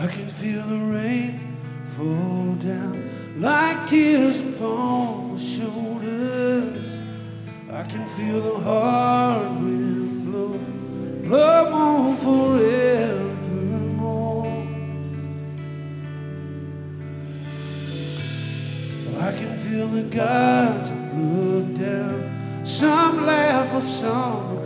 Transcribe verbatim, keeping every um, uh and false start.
I can feel the rain fall down like tears upon my shoulders. I can feel the hard wind blow, blow on forevermore. I can feel the gods look down, some laugh or some